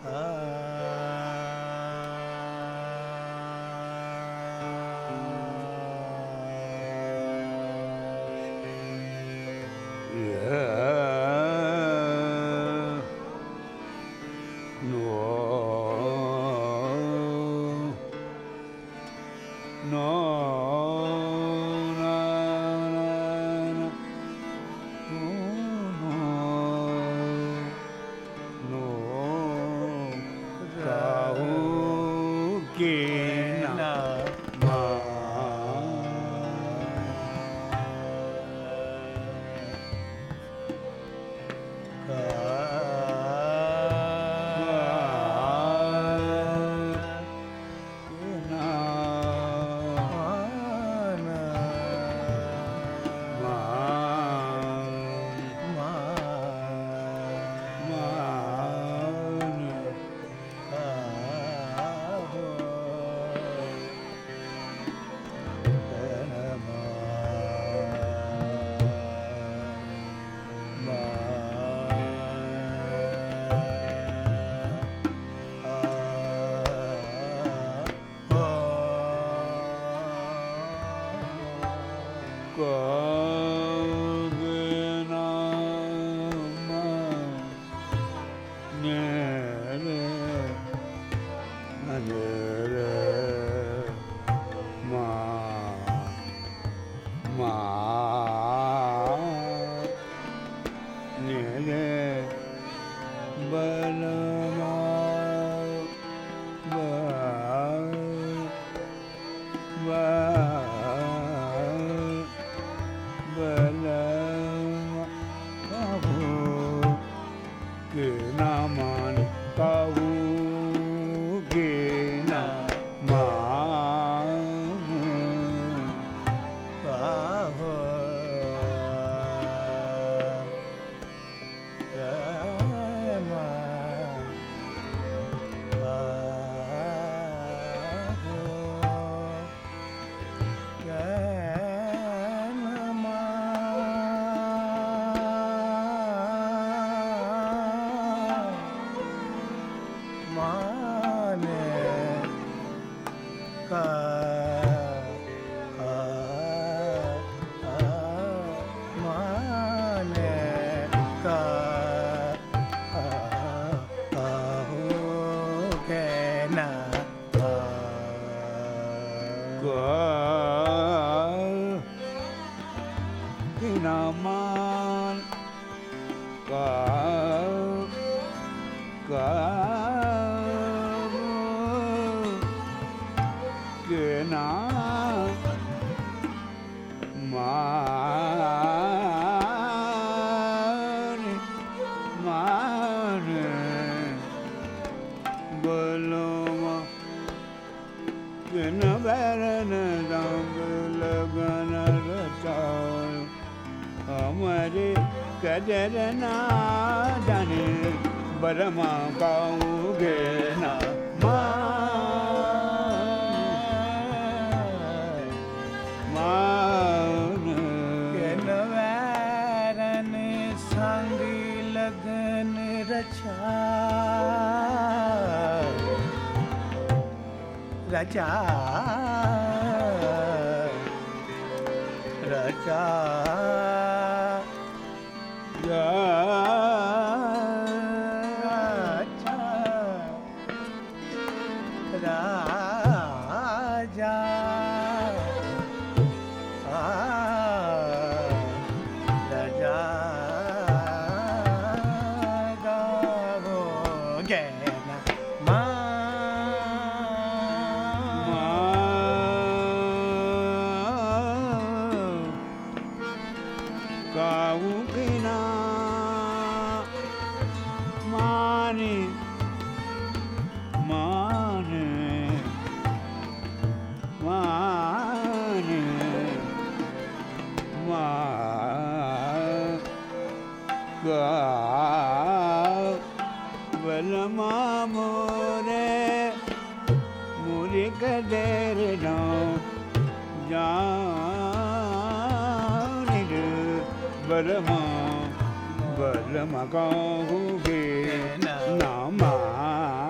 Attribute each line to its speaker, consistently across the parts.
Speaker 1: Balama kahuge nama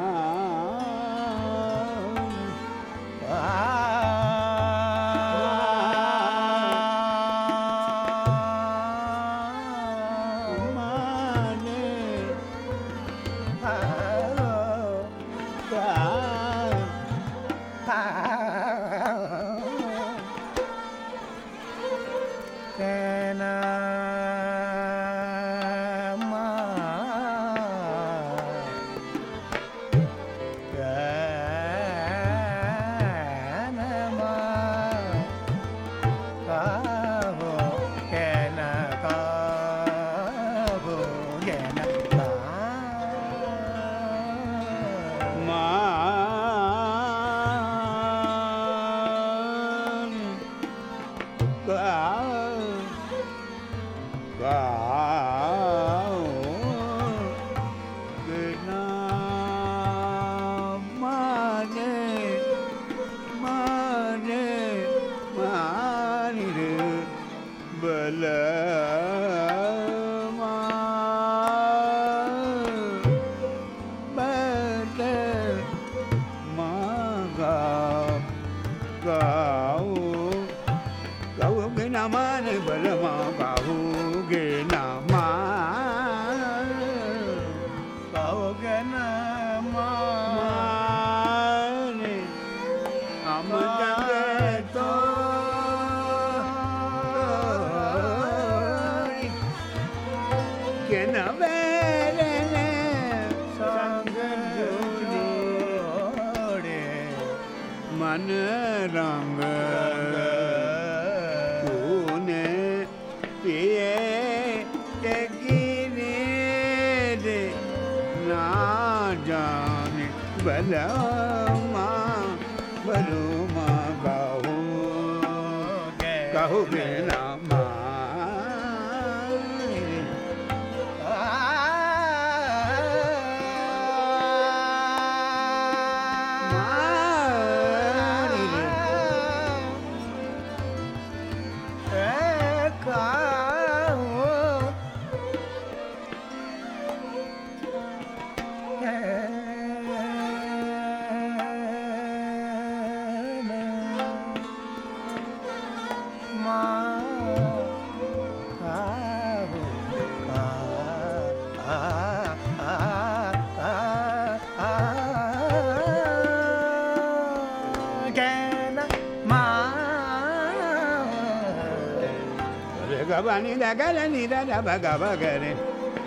Speaker 1: Ni da ga da ni da ba ga ba ga ni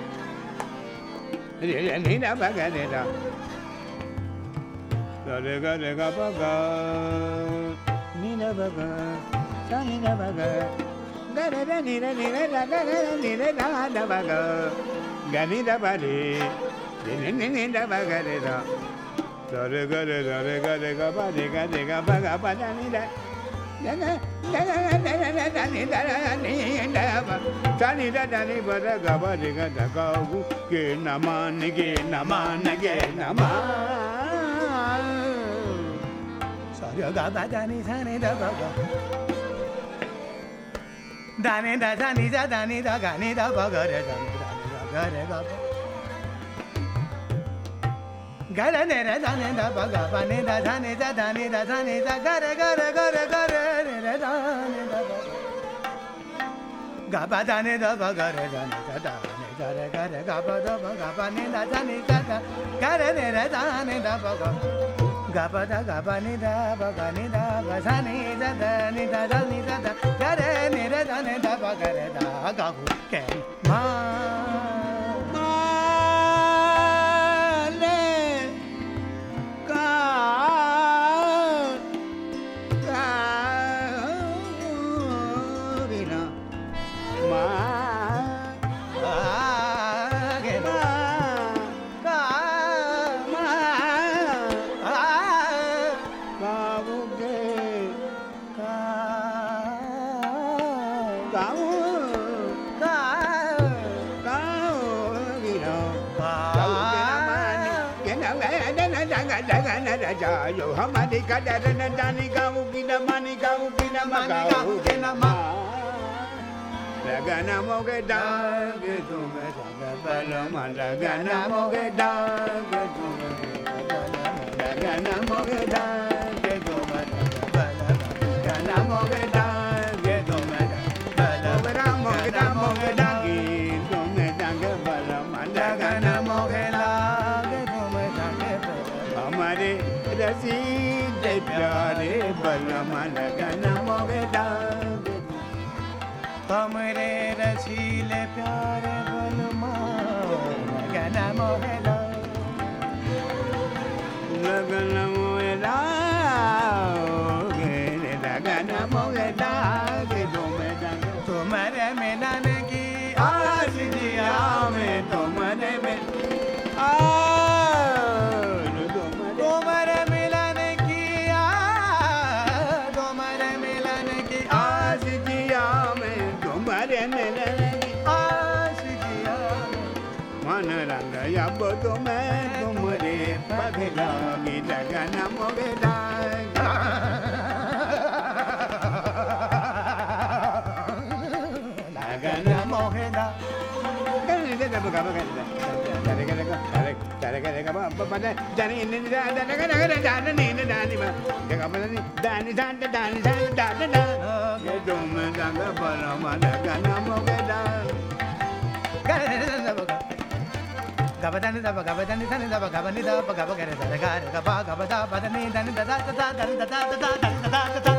Speaker 1: ni da ba ga ni da da ga ba ga ni da ba ga sa ni da ba ga da ni da ga da ni da ba ga ni da ba ni da ba ga da ga ba da ni da Tani da dani bada gaba diga da kagu ke naman Saria gaba dani sani da baga Dani da dani da dani da gani da baga re dani da re gaba Gara ne re dani da baga bani da dani da gare re dani da baga Gaba dani da baga re dani da re gaba da baga bani da dani da gare re dani da baga Gaba da gaba ni da baga ni da basani da dani da gare re dani da baga re da gagu ke ma Yo hamani kadar na dani kamu kina mani kamu kina ma Lagana moge da ge tu me saga paloma lagana moge da ge tu me lagana moge da ge tu me lagana moge da ge tu me moge da ge tu me da ge paloma lagana moge da
Speaker 2: रसीले प्यारे बलम लगन मोगे डांगे
Speaker 1: हमरे रसीले प्यारे बलमा लगन मोगे
Speaker 2: लगन मोगे डांगे लगन मोगे डांगे
Speaker 1: तुम्हारे मिलन की
Speaker 2: आज जिया में तुम्हारे में
Speaker 1: तुम्हारे मिलन की तुम्हारे मिलन की
Speaker 2: आज जिया में तुम्हारे मिलन की
Speaker 1: आस जिया
Speaker 2: मन रंग अब तुम्हें तुम्हारे पगला की लगन मोगे डांगा
Speaker 1: लगन मोगे Gabadani da gabadani dani da gabani da gabagare da gare gaba gabada badani dani da da da da da da da da da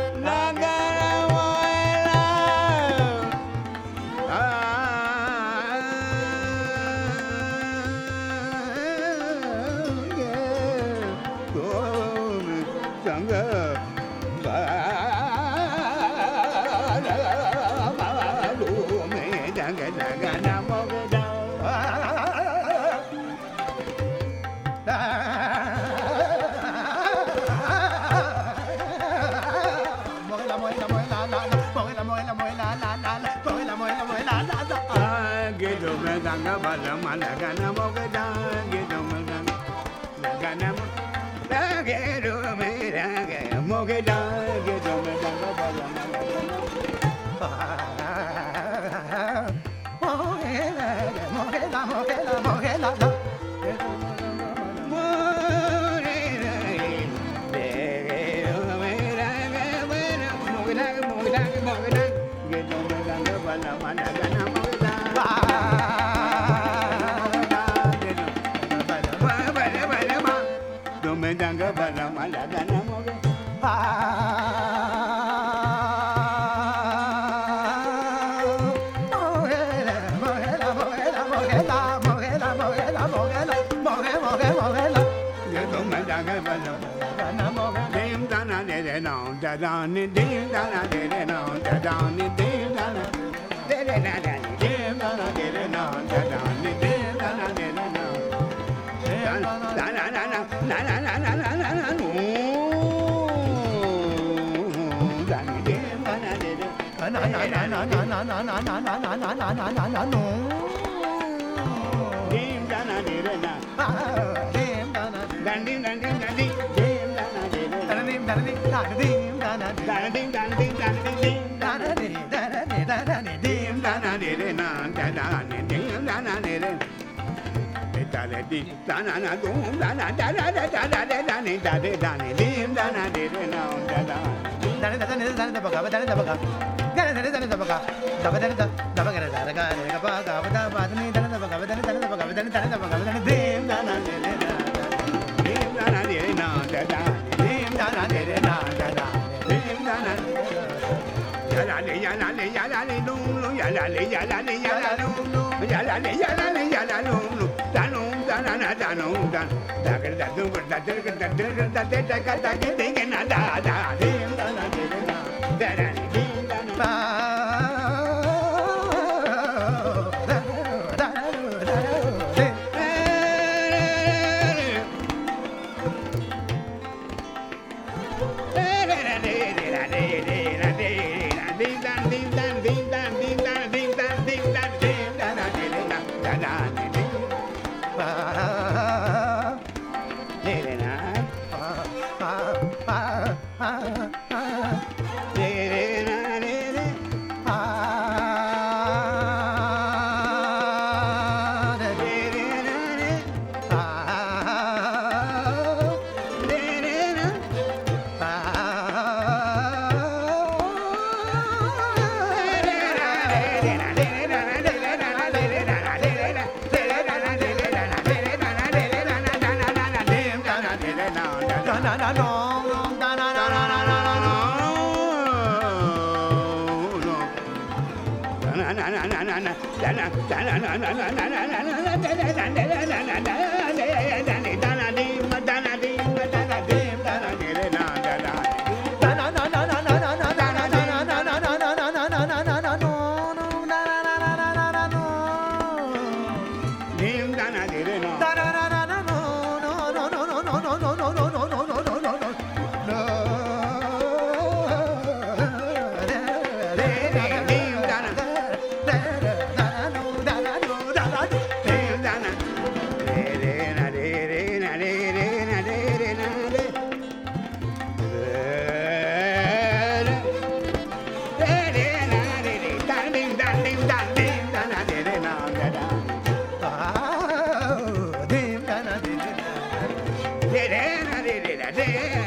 Speaker 2: da